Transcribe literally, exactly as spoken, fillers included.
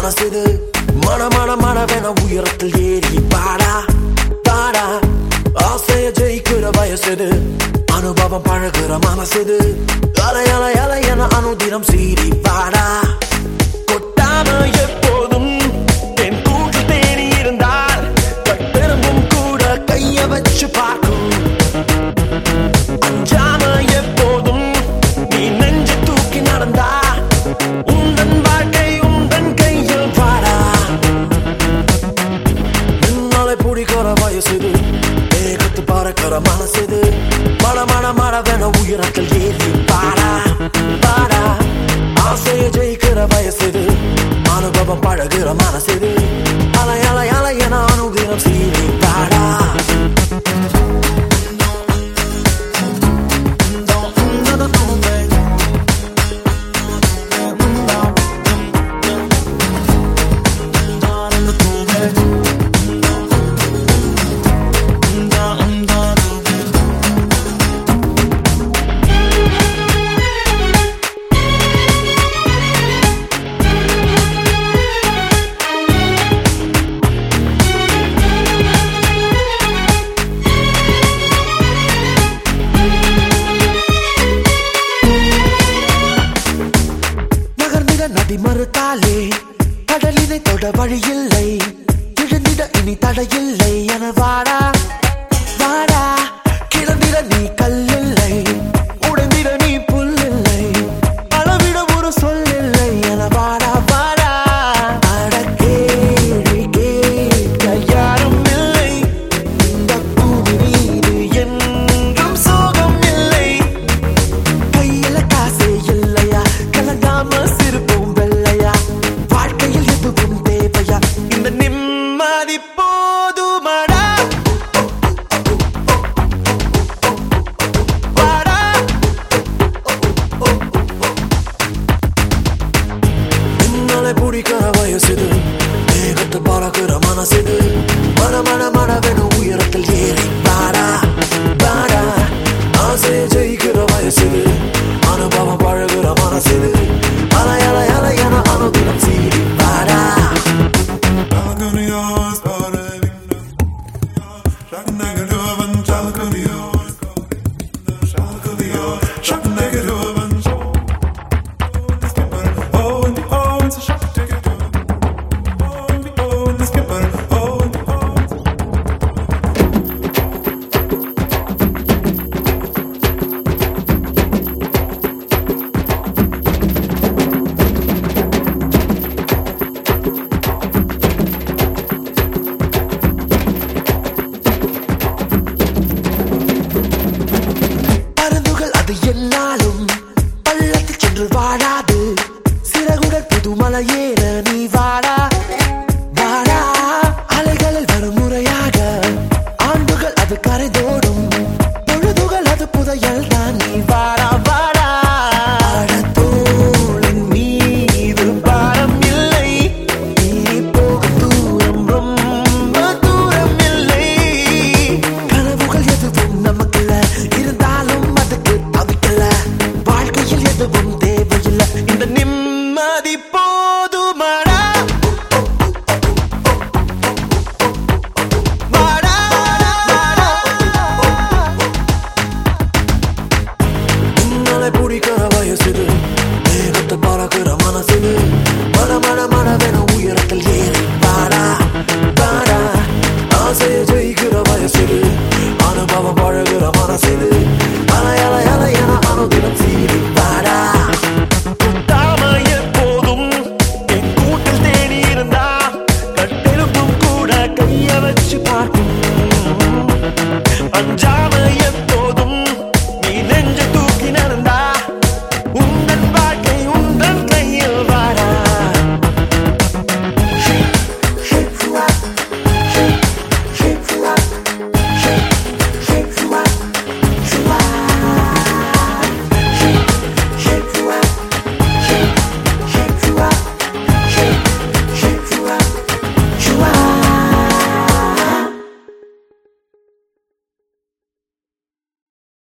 மனசிது மன மன மனவென உயரத்தில் ஏறி பாடா பாடா ஆசைய ஜெயிக்கிற வயசுது அனுபவம் பழகுற மனசிது அலை அலை அலை என அனுதினம் சீறி பாடா கொட்டாம எப்போதும் என் கூட்டு தேடி இருந்தால் கட்டெரும்பும் கூட கைய வச்சு பார்க்கும் அஞ்சாம எப்போதும் நீ நெஞ்சு தூக்கி நடந்தா உந்தன் வாழ்க்கை உந்தன் கையில் பாடா என்னாலே பிடிக்கிற வயசுது வேகத்து பறக்கிற மனசுது மன மன மனவென உயரத்தில் ஏறி பாடா பாடா ஆசைய ஜெயிக்கிற வயசுது அனுபவம் பழகுற மனசுது அலை அலை அலை என அனுதினம் சீறி பாடா நதி மறுத்தாலே கடலினை தொட வழியில்லை விழுந்திட இனி தடையில்லை என வாடா வாடா கிளந்திட நீ கல்லில்லை உடைந்திட நீ புல்லில்லை அளவிட ஒரு சொல்லில்லை என வாடா வாடா அடக்கேடி கேட்க யாரும் இல்லை இந்த பூமி மீது என்றும் சோகம் இல்லை கையில காசே இல்லையா கலங்காம சிரிப்போம் பிடிக்கிற வயசுது வேகத்து பறக்கிற மனசுது மன மன மனவென உயரத்தில் ஏறி பாடா பாடா ஆசைய ஜெயிக்கிற வயசுது அனுபவம் பழகுற மனசுது அலை அலை அலை என அனுதினம் சீறி பாடா Shut